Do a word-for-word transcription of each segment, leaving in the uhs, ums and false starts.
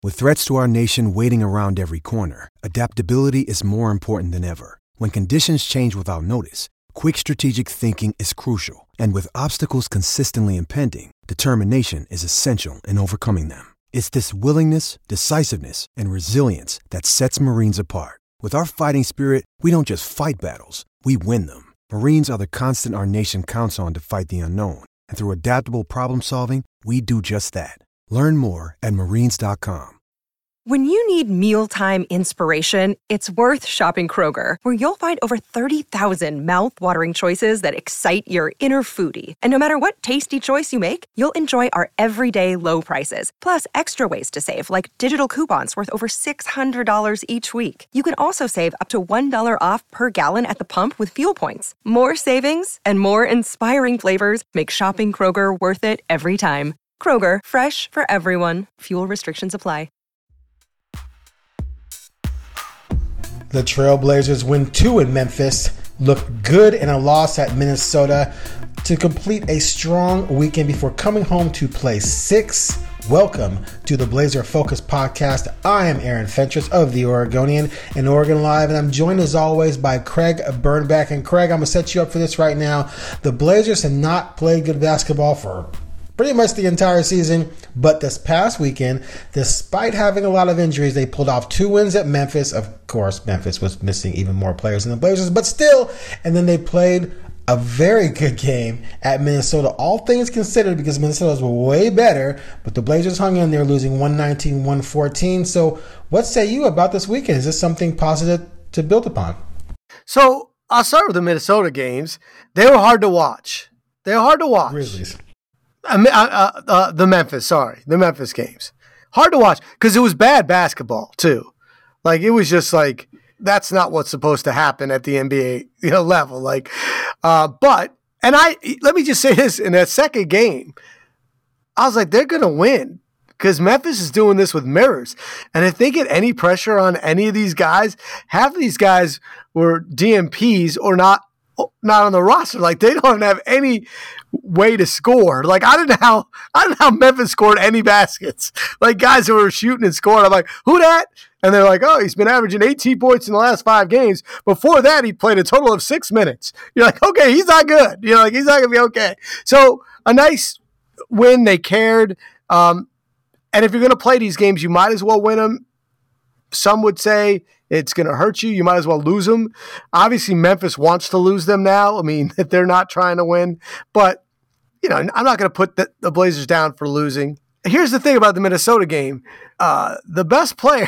With threats to our nation waiting around every corner, adaptability is more important than ever. When conditions change without notice, quick strategic thinking is crucial. And with obstacles consistently impending, determination is essential in overcoming them. It's this willingness, decisiveness, and resilience that sets Marines apart. With our fighting spirit, we don't just fight battles, we win them. Marines are the constant our nation counts on to fight the unknown. And through adaptable problem solving, we do just that. Learn more at marines dot com. When you need mealtime inspiration, it's worth shopping Kroger, where you'll find over thirty thousand mouth-watering choices that excite your inner foodie. And no matter what tasty choice you make, you'll enjoy our everyday low prices, plus extra ways to save, like digital coupons worth over six hundred dollars each week. You can also save up to one dollar off per gallon at the pump with fuel points. More savings and more inspiring flavors make shopping Kroger worth it every time. Kroger, fresh for everyone. Fuel restrictions apply. The Trailblazers win two in Memphis, look good in a loss at Minnesota to complete a strong weekend before coming home to play six. Welcome to the Blazer Focus Podcast. I am Aaron Fentress of The Oregonian and Oregon Live, and I'm joined as always by Craig Birnbach. And Craig, I'm going to set you up for this right now. The Blazers have not played good basketball for pretty much the entire season, but this past weekend, despite having a lot of injuries, they pulled off two wins at Memphis. Of course, Memphis was missing even more players than the Blazers, but still, and then they played a very good game at Minnesota, all things considered, because Minnesota was way better, but the Blazers hung in there, losing one nineteen to one fourteen. So what say you about this weekend? Is this something positive to build upon? So I'll start with the Minnesota games. They were hard to watch. They were hard to watch. Grizzlies. Uh, uh, uh, the Memphis, sorry, the Memphis games. Hard to watch because it was bad basketball too. Like, it was just like, that's not what's supposed to happen at the N B A, you know, level. Like, uh, but, and I, let me just say this, in that second game, I was like, they're going to win because Memphis is doing this with mirrors. And if they get any pressure on any of these guys, half of these guys were D M Ps or not, not on the roster. Like, they don't have any way to score. Like, I don't know how I don't know how Memphis scored any baskets. Like, guys who were shooting and scoring, I'm like, who that? And they're like, oh, he's been averaging eighteen points in the last five games. Before that, he played a total of six minutes. You're like, okay, he's not good. You're like, he's not gonna be okay. So a nice win. They cared. Um, and if you're gonna play these games, you might as well win them. Some would say it's going to hurt you. You might as well lose them. Obviously, Memphis wants to lose them now. I mean, they're not trying to win. But, you know, I'm not going to put the, the Blazers down for losing. Here's the thing about the Minnesota game. Uh, the best player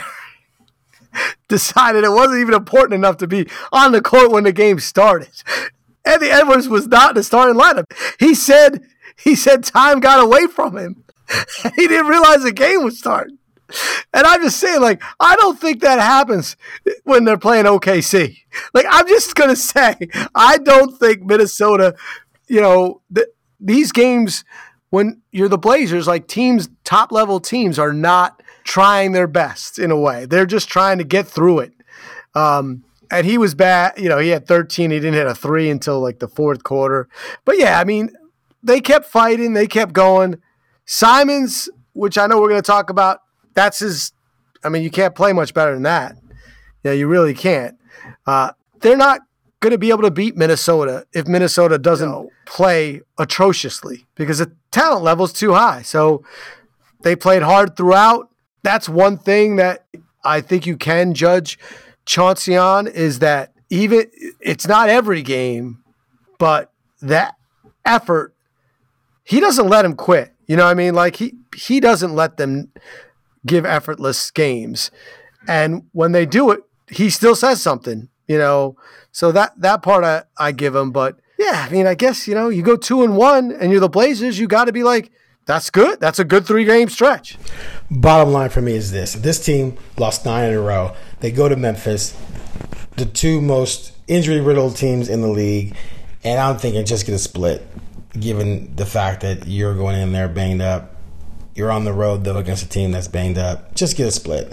decided it wasn't even important enough to be on the court when the game started. Anthony Edwards was not in the starting lineup. He said, he said time got away from him. He didn't realize the game was starting. And I'm just saying, like, I don't think that happens when they're playing O K C. Like, I'm just going to say, I don't think Minnesota, you know, th- these games, when you're the Blazers, like, teams, top-level teams are not trying their best in a way. They're just trying to get through it. Um, and he was bad. You know, he had thirteen. He didn't hit a three until, like, the fourth quarter. But, yeah, I mean, they kept fighting. They kept going. Simons, which I know we're going to talk about, that's his – I mean, you can't play much better than that. Yeah, you really can't. Uh, they're not going to be able to beat Minnesota if Minnesota doesn't no. play atrociously because the talent level is too high. So they played hard throughout. That's one thing that I think you can judge Chauncey on, is that even – it's not every game, but that effort, he doesn't let him quit. You know what I mean? Like, he, he doesn't let them – give effortless games. And when they do it, he still says something, you know. So that that part I, I give him. But yeah, I mean, I guess, you know, you go two and one and you're the Blazers, you got to be like, that's good. That's a good three game stretch. Bottom line for me is this. This team lost nine in a row. They go to Memphis, the two most injury-riddled teams in the league, and I'm thinking just get a split, given the fact that you're going in there banged up. You're on the road, though, against a team that's banged up. Just get a split.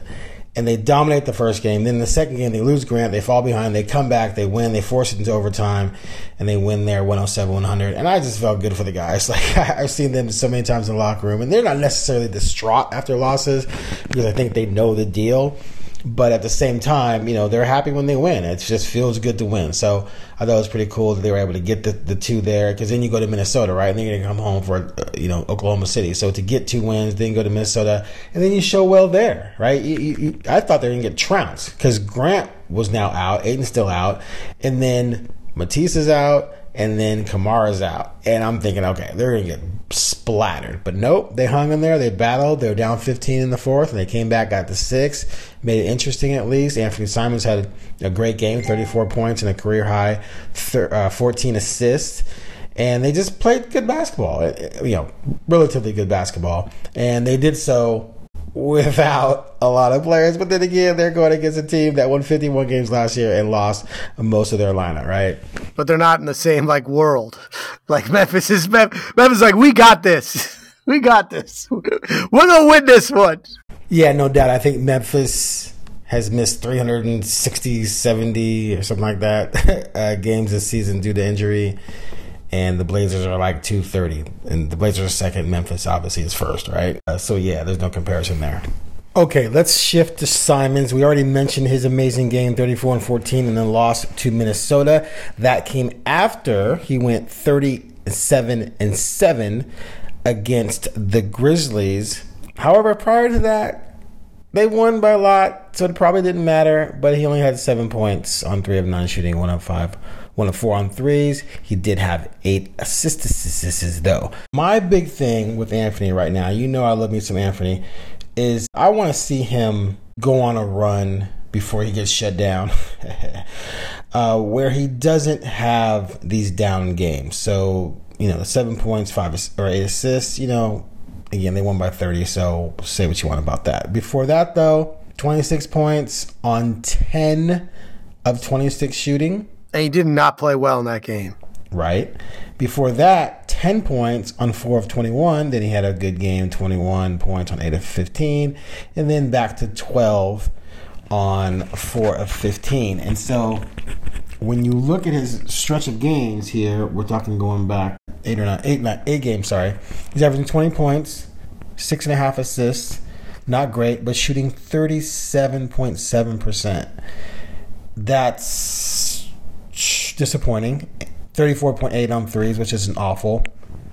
and they dominate the first game. Then the second game, they lose Grant. They fall behind. They come back. They win. They force it into overtime, and they win there one oh seven one hundred. And I just felt good for the guys. Like, I've seen them so many times in the locker room, and they're not necessarily distraught after losses because I think they know the deal. But at the same time, you know, they're happy when they win. It just feels good to win. So I thought it was pretty cool that they were able to get the, the two there, because then you go to Minnesota, right? And then you're going to come home for, uh, you know, Oklahoma City. So to get two wins, then go to Minnesota, and then you show well there, right? You, you, you, I thought they were going to get trounced because Grant was now out, Aiden's still out, and then Matisse is out, and then Kamara's out. And I'm thinking, okay, they're going to get splattered. But nope, they hung in there. They battled. They were down fifteen in the fourth, and they came back, got to six. Made it interesting at least. Anthony Simons had a great game, thirty-four points and a career-high fourteen assists. And they just played good basketball, you know, relatively good basketball. And they did so without a lot of players. But then again, they're going against a team that won fifty-one games last year and lost most of their lineup, right? But they're not in the same, like, world. Like, Memphis is Memphis is like, we got this. We got this. We're going to win this one. Yeah, no doubt. I think Memphis has missed three hundred sixty, seventy or something like that uh, games this season due to injury. And the Blazers are like two thirty. And the Blazers are second. Memphis obviously is first, right? Uh, so, yeah, there's no comparison there. Okay, let's shift to Simons. We already mentioned his amazing game, thirty-four and fourteen, and then lost to Minnesota. That came after he went thirty-seven and seven against the Grizzlies. However, prior to that, they won by a lot, so it probably didn't matter. But he only had seven points on three of nine shooting, one of five, one of four on threes. He did have eight assists, though. My big thing with Anthony right now, you know I love me some Anthony, is I want to see him go on a run before he gets shut down, uh, where he doesn't have these down games. So, you know, the seven points, five or eight assists, you know, again, they won by thirty, so say what you want about that. Before that, though, twenty-six points on ten of twenty-six shooting. And he did not play well in that game. Right. Before that, ten points on four of twenty-one. Then he had a good game, twenty-one points on eight of fifteen. And then back to twelve on four of fifteen. And so when you look at his stretch of games here, we're talking going back eight or nine, eight, nine, eight games, sorry. He's averaging twenty points, six and a half assists. Not great, but shooting thirty-seven point seven percent. That's disappointing. thirty-four point eight on threes, which isn't awful.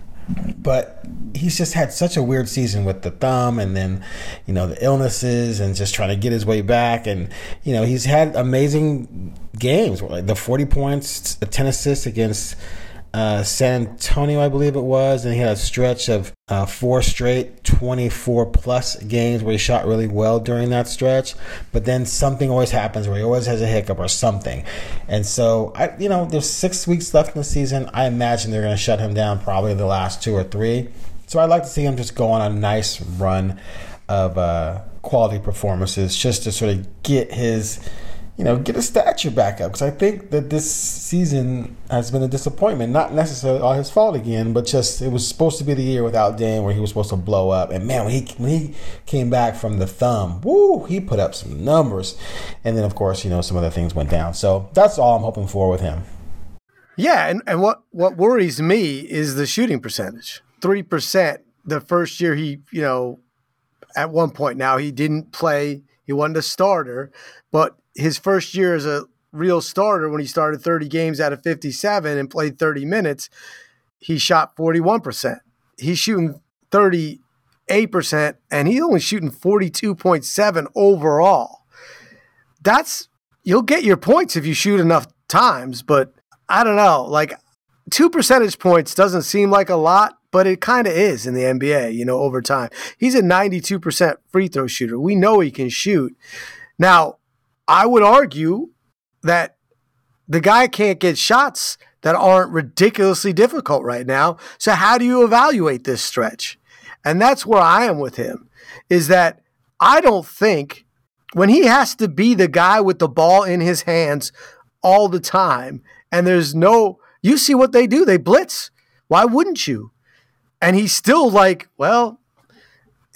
But he's just had such a weird season with the thumb and then, you know, the illnesses and just trying to get his way back. And, you know, he's had amazing games, like the forty points, ten assists against uh, San Antonio, I believe it was. And he had a stretch of uh, four straight twenty-four plus games where he shot really well during that stretch. But then something always happens where he always has a hiccup or something. And so, I, you know, there's six weeks left in the season. I imagine they're going to shut him down probably the last two or three. So I'd like to see him just go on a nice run of uh, quality performances just to sort of get his, you know, get his stature back up. Because I think that this season has been a disappointment. Not necessarily all his fault again, but just it was supposed to be the year without Dame where he was supposed to blow up. And man, when he when he came back from the thumb, woo, he put up some numbers. And then, of course, you know, some other things went down. So that's all I'm hoping for with him. Yeah, and, and what, what worries me is the shooting percentage. three percent the first year he, you know, at one point now he didn't play. He wasn't a starter, but his first year as a real starter, when he started thirty games out of fifty-seven and played thirty minutes, he shot forty-one percent. He's shooting thirty-eight percent, and he's only shooting forty-two point seven overall. That's, you'll get your points if you shoot enough times, but I don't know. Like, two percentage points doesn't seem like a lot, but it kind of is in the N B A, you know, over time. He's a ninety-two percent free throw shooter. We know he can shoot. Now, I would argue that the guy can't get shots that aren't ridiculously difficult right now. So how do you evaluate this stretch? And that's where I am with him, is that I don't think when he has to be the guy with the ball in his hands all the time, and there's no, you see what they do, they blitz. Why wouldn't you? And he's still like, well,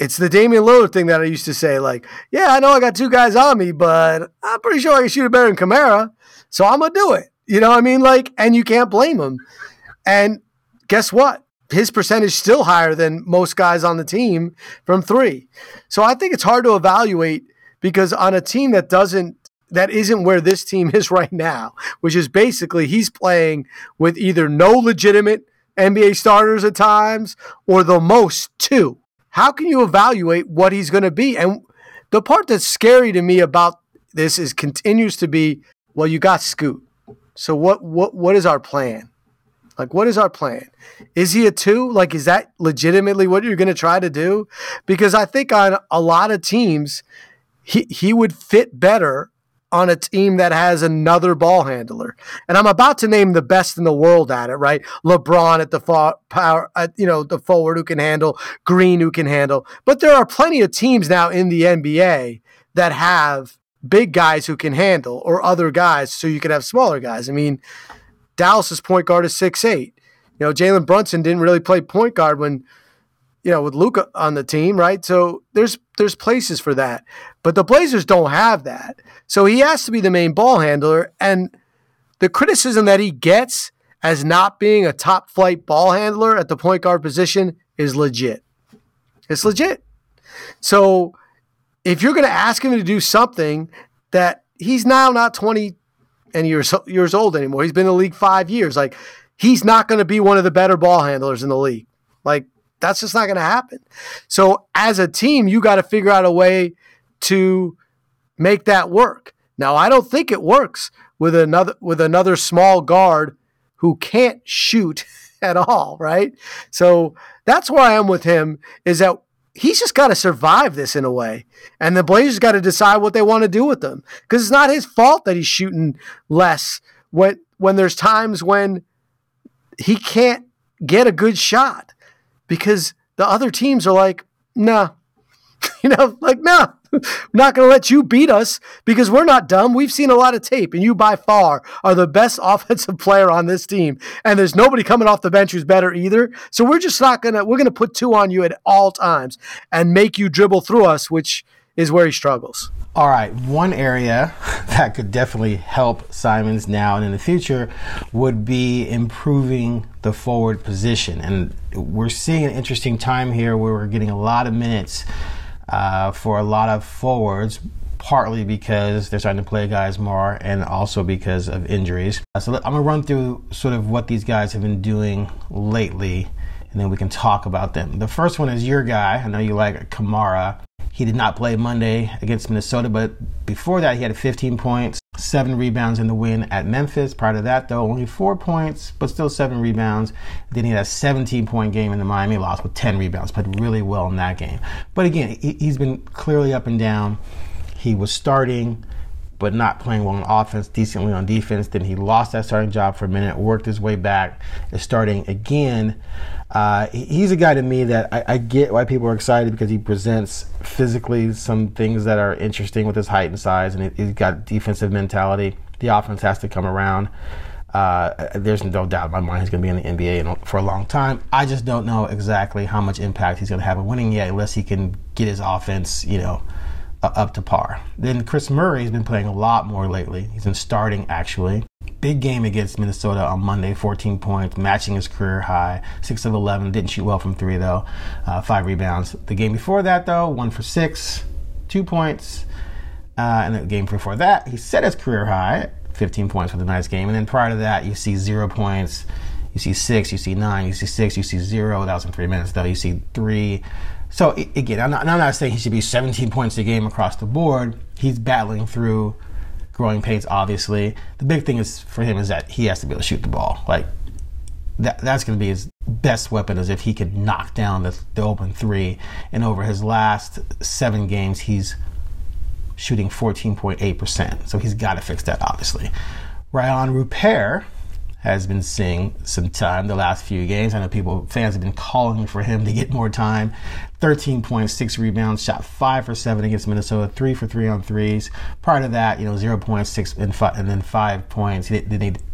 it's the Damian Lillard thing that I used to say, like, yeah, I know I got two guys on me, but I'm pretty sure I can shoot it better than Kamara, so I'm going to do it. You know what I mean? Like, and you can't blame him. And guess what? His percentage is still higher than most guys on the team from three. So I think it's hard to evaluate because on a team that doesn't, that isn't where this team is right now, which is basically he's playing with either no legitimate N B A starters at times or the most two. How can you evaluate what he's going to be? And the part that's scary to me about this is continues to be, well, you got Scoot. So what what what is our plan? Like, what is our plan? Is he a two? Like, is that legitimately what you're going to try to do? Because I think on a lot of teams, he, he would fit better on a team that has another ball handler. And I'm about to name the best in the world at it, right? LeBron at the far, power, at, you know, the forward who can handle, Green who can handle. But there are plenty of teams now in the N B A that have big guys who can handle or other guys so you can have smaller guys. I mean, Dallas's point guard is six eight. You know, Jalen Brunson didn't really play point guard when, you know, with Luka on the team, right? So there's there's places for that. But the Blazers don't have that. So he has to be the main ball handler. And the criticism that he gets as not being a top flight ball handler at the point guard position is legit. It's legit. So if you're going to ask him to do something that he's now not twenty and years, years old anymore, he's been in the league five years. Like, he's not going to be one of the better ball handlers in the league. Like, that's just not going to happen. So as a team, you got to figure out a way to make that work. Now, I don't think it works with another with another small guard who can't shoot at all, right? So that's where I am with him, is that he's just got to survive this in a way. And the Blazers got to decide what they want to do with him. Because it's not his fault that he's shooting less when when there's times when he can't get a good shot. Because the other teams are like, nah. You know, like, nah. I'm not going to let you beat us because we're not dumb. We've seen a lot of tape, and you by far are the best offensive player on this team. And there's nobody coming off the bench who's better either. So we're just not going to, we're going to put two on you at all times and make you dribble through us, which is where he struggles. All right, one area that could definitely help Simons now and in the future would be improving the forward position. And we're seeing an interesting time here where we're getting a lot of minutes Uh, for a lot of forwards, partly because they're starting to play guys more and also because of injuries. Uh, so let, I'm going to run through sort of what these guys have been doing lately, and then we can talk about them. The first one is your guy. I know you like Kamara. He did not play Monday against Minnesota, but before that he had fifteen points, seven rebounds in the win at Memphis. Prior to that, though, only four points, but still seven rebounds. Then he had a seventeen-point game in the Miami loss with ten rebounds. Played really well in that game. But again, he's been clearly up and down. He was starting, but not playing well on offense, decently on defense. Then he lost that starting job for a minute, worked his way back, is starting again. Uh, he's a guy to me that I, I get why people are excited because he presents physically some things that are interesting with his height and size, and he's got defensive mentality. The offense has to come around. Uh, there's no doubt in my mind he's going to be in the N B A for a long time. I just don't know exactly how much impact he's going to have in winning yet, unless he can get his offense, you know, uh, up to par. Then Chris Murray has been playing a lot more lately. He's been starting, actually. Big game against Minnesota on Monday, fourteen points, matching his career high, six of eleven. Didn't shoot well from three, though. Uh, five rebounds. The game before that, though, one for six, two points. Uh, and the game before that, he set his career high, fifteen points for the nice game. And then prior to that, you see zero points, you see six, you see nine, you see six, you see zero. That was in three minutes, though. You see three. So, again, I'm not, I'm not saying he should be seventeen points a game across the board. He's battling through growing pains, obviously. The big thing is for him is that he has to be able to shoot the ball. Like, that that's going to be his best weapon, is if he could knock down the, the open three. And over his last seven games, he's shooting fourteen point eight percent. So he's got to fix that, obviously. Rayan Rupert has been seeing some time the last few games. I know people, fans have been calling for him to get more time. thirteen points, six rebounds, shot five for seven against Minnesota, three for three on threes. Prior to that, you know, zero points, six and five, and then five points. Then he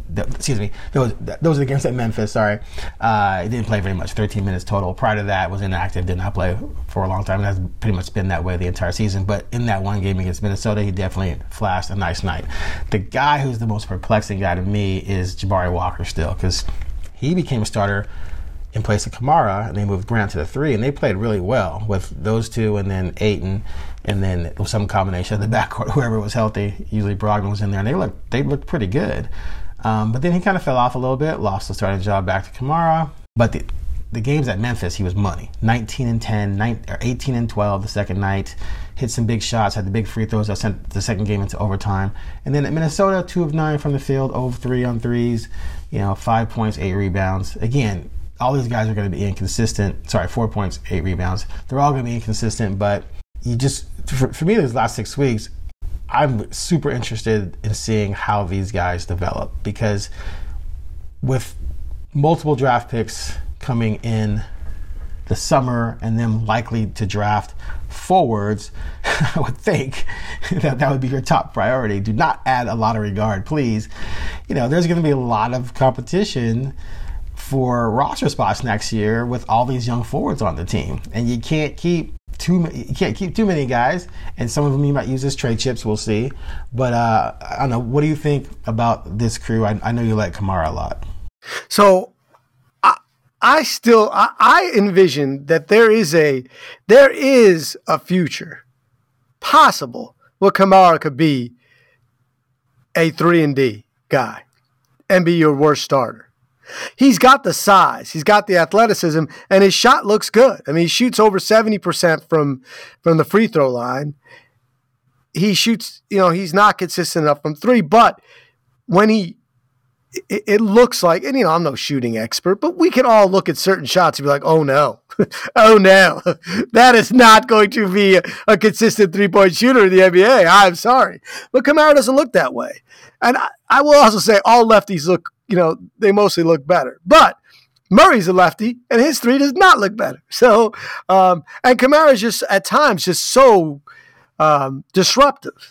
th- excuse me, those those are the games at Memphis. Sorry, uh, he didn't play very much, thirteen minutes total. Prior to that, was inactive, did not play for a long time, and has pretty much been that way the entire season. But in that one game against Minnesota, he definitely flashed a nice night. The guy who's the most perplexing guy to me is Jabari Walker still, because he became a starter in place of Kamara, and they moved Grant to the three, and they played really well with those two, and then Ayton, and then some combination of the backcourt, whoever was healthy. Usually Brogdon was in there, and they looked they looked pretty good. Um, but then he kind of fell off a little bit, lost the starting job back to Kamara. But the the games at Memphis, he was money. nineteen and ten, nine, or eighteen and twelve the second night. Hit some big shots, had the big free throws that sent the second game into overtime. And then at Minnesota, two of nine from the field, zero of three on threes, you know, five points, eight rebounds. Again, all these guys are going to be inconsistent. Sorry, four points, eight rebounds. They're all going to be inconsistent, but you just, for, for me, these last six weeks, I'm super interested in seeing how these guys develop, because with multiple draft picks coming in the summer and them likely to draft forwards, I would think that that would be your top priority. Do not add a lottery guard, please. You know, there's going to be a lot of competition for roster spots next year with all these young forwards on the team, and you can't keep too you can't keep too many guys, and some of them you might use as trade chips. We'll see, but uh, I don't know. What do you think about this crew? I, I know you like Kamara a lot. So, I, I still I, I envision that there is a there is a future possible where Kamara could be a three and D guy and be your worst starter. He's got the size, he's got the athleticism, and his shot looks good. I mean, he shoots over seventy percent from from the free throw line. He shoots, you know, he's not consistent enough from three, but when he, it, it looks like, and you know, I'm no shooting expert, but we can all look at certain shots and be like, oh no, oh no, that is not going to be a, a consistent three-point shooter in the N B A. I'm sorry. But Kamara doesn't look that way. And I, I will also say all lefties look, you know, they mostly look better. But Murray's a lefty, and his three does not look better. So, um, and Kamara's just, at times, just so um, disruptive.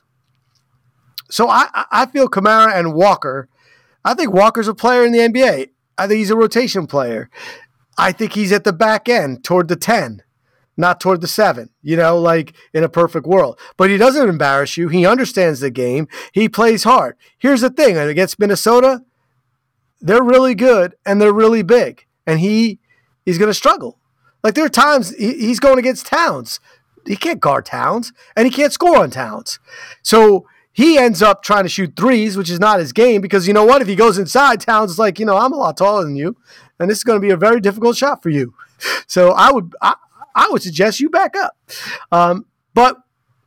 So I, I feel Kamara and Walker, I think Walker's a player in the N B A. I think he's a rotation player. I think he's at the back end, toward the ten, not toward the seven, you know, like in a perfect world. But he doesn't embarrass you. He understands the game. He plays hard. Here's the thing. Against Minnesota, they're really good and they're really big, and he he's going to struggle. Like there are times he, he's going against Towns. He can't guard Towns, and he can't score on Towns. So he ends up trying to shoot threes, which is not his game, because you know what? If he goes inside, Towns is like, you know, I'm a lot taller than you, and this is going to be a very difficult shot for you. So I would I, I would suggest you back up. Um, but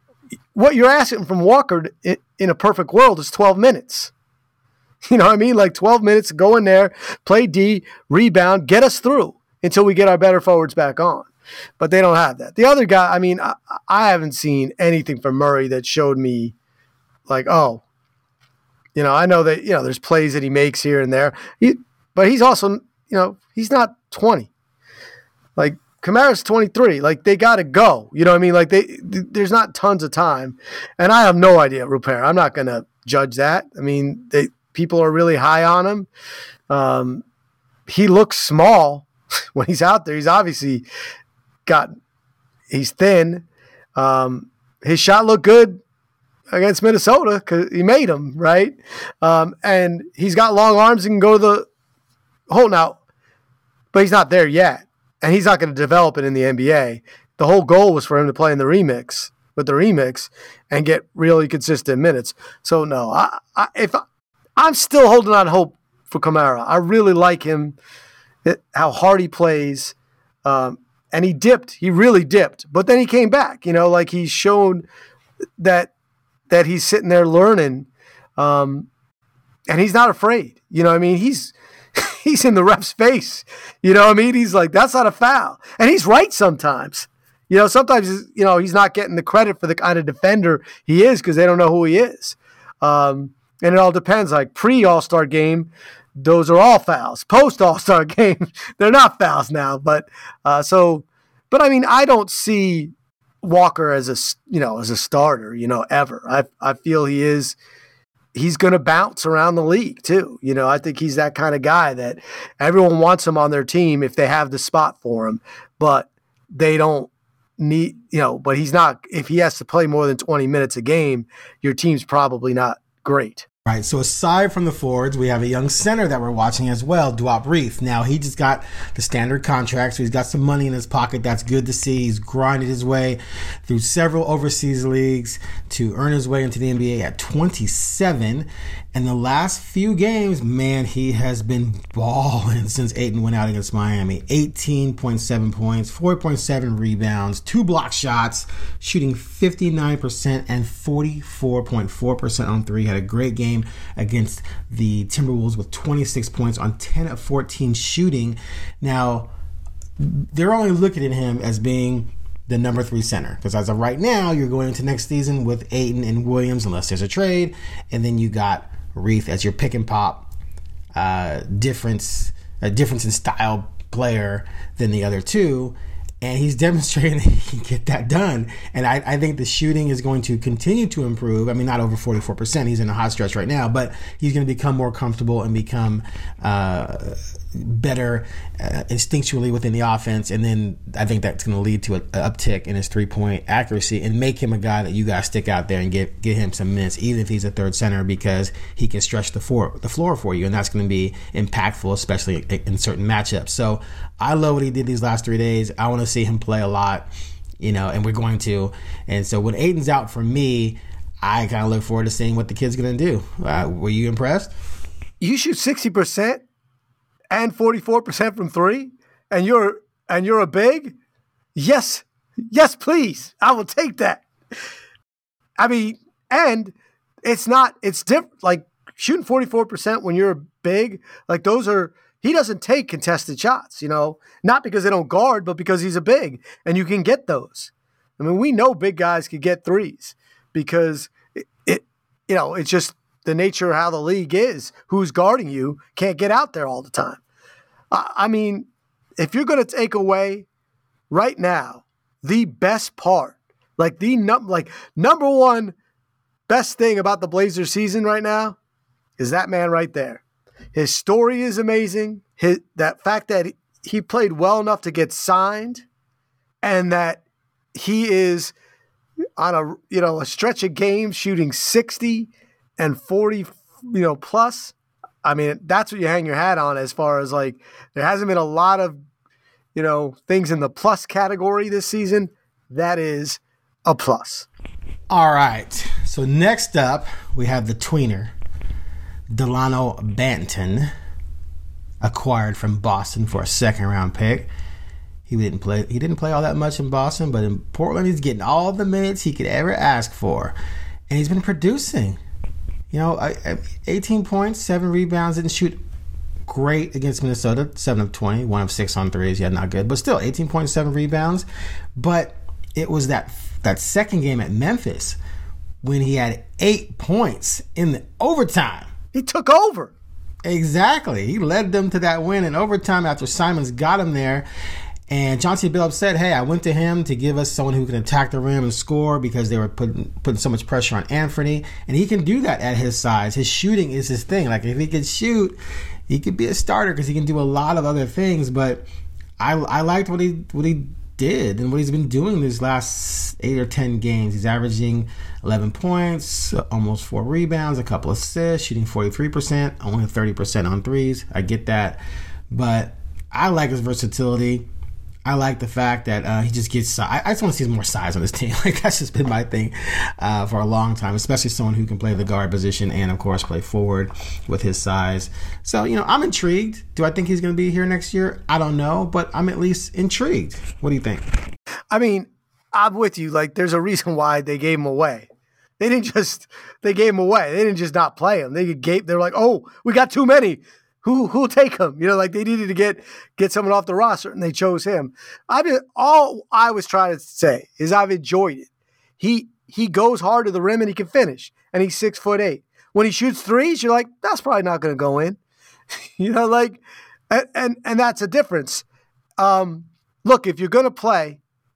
what you're asking from Walker in, in a perfect world is twelve minutes. You know what I mean? Like twelve minutes, go in there, play D, rebound, get us through until we get our better forwards back on. But they don't have that. The other guy, I mean, I, I haven't seen anything from Murray that showed me like, oh, you know, I know that, you know, there's plays that he makes here and there. He, but he's also, you know, he's not twenty. Like Kamara's twenty-three. Like they got to go. You know what I mean? Like they, th- there's not tons of time. And I have no idea, Rupert. I'm not going to judge that. I mean, they, people are really high on him. Um, he looks small when he's out there. He's obviously got, he's thin. Um, his shot looked good against Minnesota because he made them, right? Um, and he's got long arms and can go to the hole now, but he's not there yet. And he's not going to develop it in the N B A. The whole goal was for him to play in the remix, with the remix, and get really consistent minutes. So, no, I, I, if I, I'm still holding on hope for Kamara. I really like him, it, how hard he plays. Um, and he dipped. He really dipped. But then he came back. You know, like he's shown that that he's sitting there learning. Um, and he's not afraid. You know what I mean? He's he's in the ref's face. You know what I mean? He's like, that's not a foul. And he's right sometimes. You know, sometimes, you know, he's not getting the credit for the kind of defender he is because they don't know who he is. Um, and it all depends. Like pre-All-Star game, those are all fouls. Post-All-Star game, they're not fouls now. But uh, so, but I mean, I don't see Walker as a, you know, as a starter, you know, ever. I I feel he is, he's going to bounce around the league too. You know, I think he's that kind of guy that everyone wants him on their team if they have the spot for him, but they don't need, you know, but he's not, if he has to play more than twenty minutes a game, your team's probably not great. Right, so aside from the forwards, we have a young center that we're watching as well, Duop Reath. Now, he just got the standard contract, so he's got some money in his pocket. That's good to see. He's grinded his way through several overseas leagues to earn his way into the N B A at twenty-seven. And the last few games, man, he has been balling since Ayton went out against Miami. eighteen point seven points, four point seven rebounds, two block shots, shooting fifty-nine percent and forty-four point four percent on three. Had a great game against the Timberwolves with twenty-six points on ten of fourteen shooting. Now, they're only looking at him as being the number three center, because as of right now, you're going into next season with Ayton and Williams, unless there's a trade, and then you got Reath as your pick and pop uh, difference, a difference in style player than the other two. And he's demonstrating that he can get that done. And I, I think the shooting is going to continue to improve. I mean, not over forty-four percent. He's in a hot stretch right now, but he's going to become more comfortable and become uh, better uh, instinctually within the offense. And then I think that's going to lead to an uptick in his three-point accuracy and make him a guy that you guys stick out there and get, get him some minutes, even if he's a third center, because he can stretch the floor, the floor for you. And that's going to be impactful, especially in certain matchups. So I love what he did these last three days. I want to see him play a lot, you know, and we're going to. And so when Ayton's out for me, I kind of look forward to seeing what the kid's going to do. Uh, were you impressed? You shoot sixty percent and forty-four percent from three, and you're and you're a big? Yes. Yes, please. I will take that. I mean, and it's not, it's different. Like shooting forty-four percent when you're a big, like those are, he doesn't take contested shots, you know, not because they don't guard, but because he's a big and you can get those. I mean, we know big guys can get threes because it, it, you know, it's just the nature of how the league is. Who's guarding you can't get out there all the time. I, I mean, if you're going to take away right now the best part, like the num- like number one best thing about the Blazers season right now is that man right there. His story is amazing. His, that fact that he, he played well enough to get signed and that he is on a, you know, a stretch of games shooting sixty and forty, you know, plus. I mean, that's what you hang your hat on as far as like, there hasn't been a lot of, you know, things in the plus category this season. That is a plus. All right. So next up, we have the tweener, Delano Banton, acquired from Boston for a second round pick. He didn't play he didn't play all that much in Boston, but in Portland he's getting all the minutes he could ever ask for. And he's been producing. You know, eighteen points, seven rebounds, didn't shoot great against Minnesota, seven of twenty, one of six on threes. Yeah, not good, but still eighteen point seven rebounds. But it was that that second game at Memphis when he had eight points in the overtime. He took over. Exactly. He led them to that win in overtime after Simons got him there. And Chauncey Billups said, hey, I went to him to give us someone who can attack the rim and score because they were putting putting so much pressure on Anthony. And he can do that at his size. His shooting is his thing. Like, if he could shoot, he could be a starter because he can do a lot of other things. But I I liked what he what he did and what he's been doing these last eight or ten games. He's averaging eleven points, almost four rebounds, a couple assists, shooting forty-three percent, only thirty percent on threes. I get that. But I like his versatility. I like the fact that uh, he just gets. I, I just want to see more size on this team. Like, that's just been my thing uh, for a long time, especially someone who can play the guard position and, of course, play forward with his size. So, you know, I'm intrigued. Do I think he's going to be here next year? I don't know, but I'm at least intrigued. What do you think? I mean, I'm with you. Like, there's a reason why they gave him away. They didn't just they gave him away. They didn't just not play him. They gave. They're like, oh, we got too many. Who who'll take him? You know, like they needed to get get someone off the roster, and they chose him. I mean, all I was trying to say is I've enjoyed it. He he goes hard to the rim and he can finish, and he's six foot eight. When he shoots threes, you're like, that's probably not going to go in. You know, like, and and, and that's a difference. Um, look, if you're going to play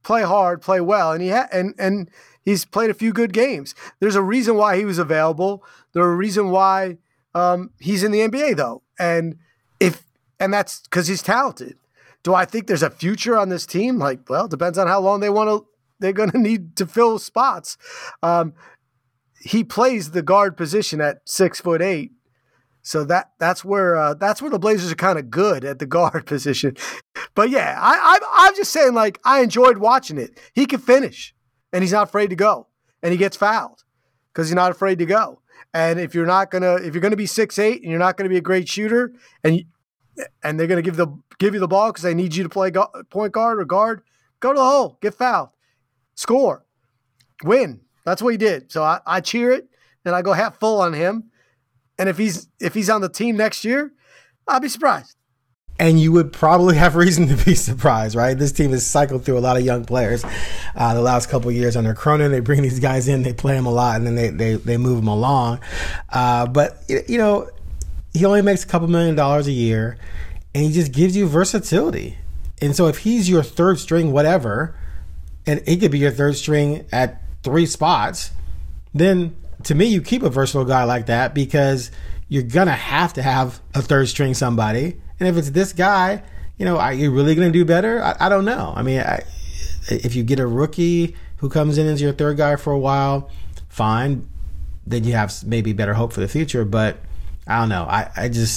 play hard, play well, and he ha- and and he's played a few good games. There's a reason why he was available. There's a reason why um, he's in the N B A though, and if and that's because he's talented. Do I think there's a future on this team? Like, well, it depends on how long they want to. They're going to need to fill spots. Um, he plays the guard position at six foot eight. So that that's where uh, that's where the Blazers are kind of good at the guard position. But yeah, I, I I'm just saying, like, I enjoyed watching it. He can finish, and he's not afraid to go, and he gets fouled because he's not afraid to go. And if you're not gonna if you're gonna be six eight and you're not gonna be a great shooter, and you, and they're gonna give the give you the ball because they need you to play go, point guard or guard, go to the hole, get fouled, score, win. That's what he did. So I, I cheer it, and I go half full on him. And if he's if he's on the team next year, I'll be surprised. And you would probably have reason to be surprised, right? This team has cycled through a lot of young players uh, the last couple of years under Cronin. They bring these guys in, they play them a lot, and then they they, they move them along. Uh, but, you know, he only makes a couple million dollars a year, and he just gives you versatility. And so if he's your third string, whatever, and he could be your third string at three spots, then to me, you keep a versatile guy like that because you're going to have to have a third string somebody. And if it's this guy, you know, are you really going to do better? I, I don't know. I mean, I, if you get a rookie who comes in as your third guy for a while, fine. Then you have maybe better hope for the future. But I don't know. I, I just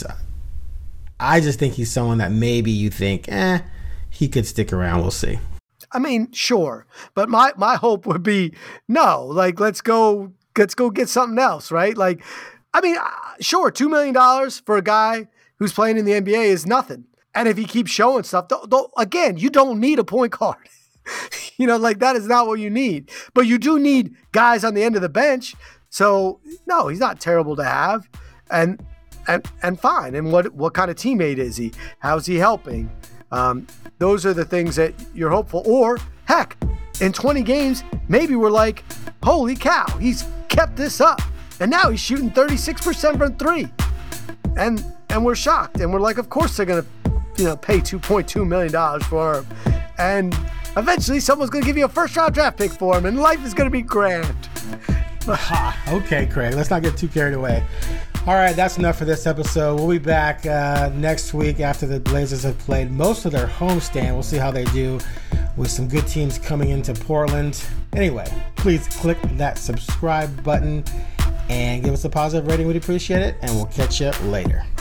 I just think he's someone that maybe you think, eh, he could stick around. We'll see. I mean, sure. But my, my hope would be, no, like, let's go let's go get something else, right? Like, I mean, sure, two million dollars for a guy who's playing in the N B A is nothing. And if he keeps showing stuff, don't, don't, again, you don't need a point guard. You know, like, that is not what you need. But you do need guys on the end of the bench. So, no, he's not terrible to have. And and and fine. And what, what kind of teammate is he? How's he helping? Um, those are the things that you're hopeful. Or, heck, in twenty games, maybe we're like, holy cow, he's kept this up. And now he's shooting thirty-six percent from three. And and we're shocked. And we're like, of course they're going to, you know, pay two point two million dollars for him. And eventually someone's going to give you a first-round draft pick for him, and life is going to be grand. Okay, Craig, let's not get too carried away. All right, that's enough for this episode. We'll be back uh, next week after the Blazers have played most of their homestand. We'll see how they do with some good teams coming into Portland. Anyway, please click that subscribe button and give us a positive rating. We'd appreciate it, and we'll catch you later.